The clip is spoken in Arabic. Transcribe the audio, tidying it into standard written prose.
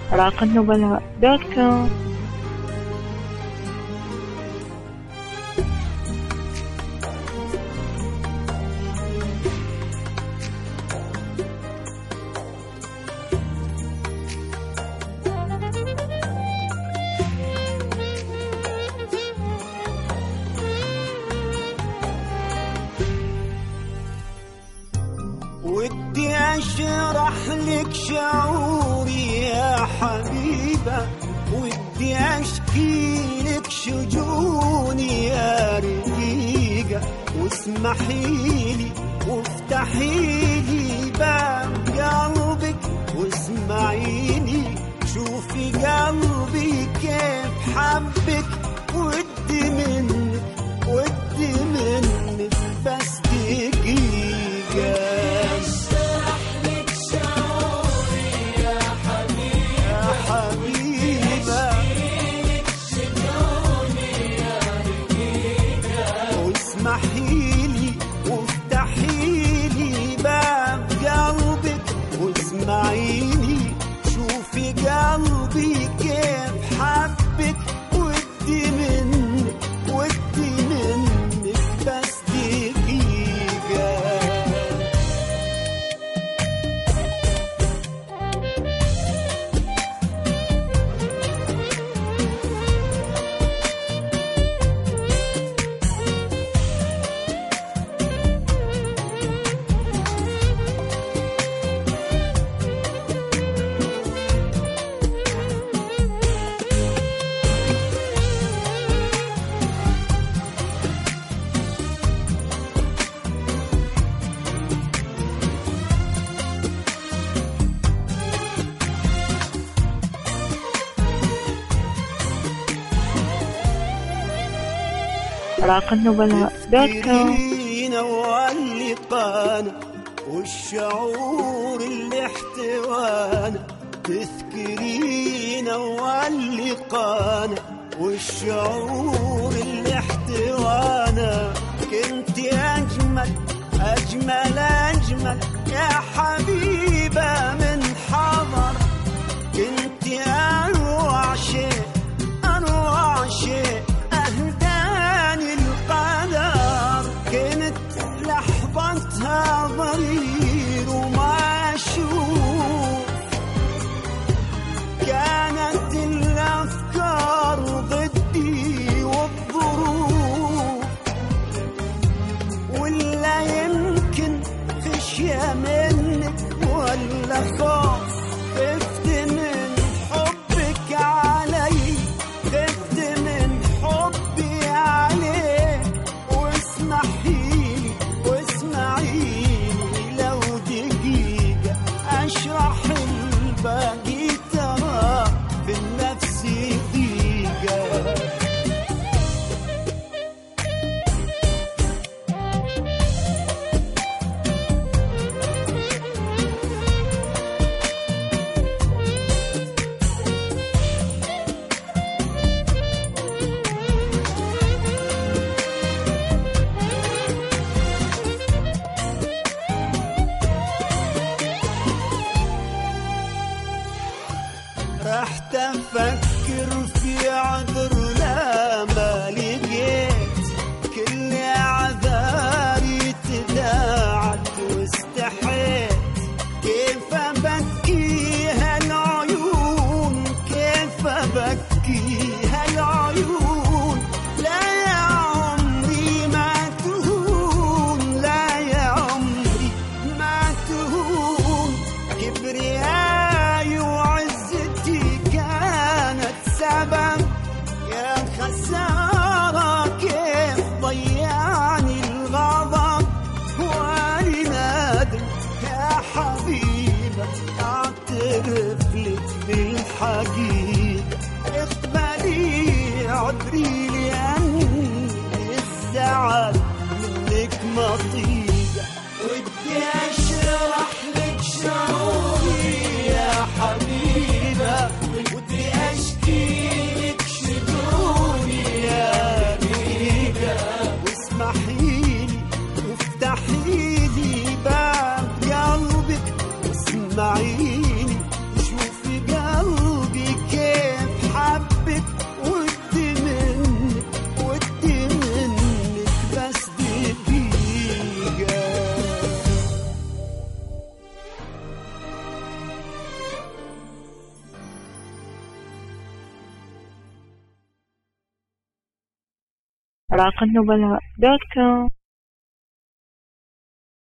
راقنبلاء.com. ودي أشرح لك شعوري يا حبيبة، ودي أشكي لك شجوني يا رقيقة، واسمحيلي وافتحيلي باب قلبك واسمعيني، شوفي قلبي كيف حبك، ودي منك بس دقيقة. اسمحيلي وافتحيلي باب قلبك واسمعيني، شوفي قلبي كيف حبك، ودي منك بس دقيقة. راقنبلاء.com. واللقانا والشعور اللي احتوانا، تذكرينا واللقانا والشعور اللي احتوانا، كنت أجمل يا حبيبة من حضر، كنت أروع شيء أهداني القدر، كنت لحظتها ضرير وما أشوف، كانت الأفكار ضدي والظروف أوراق النبلاء .com.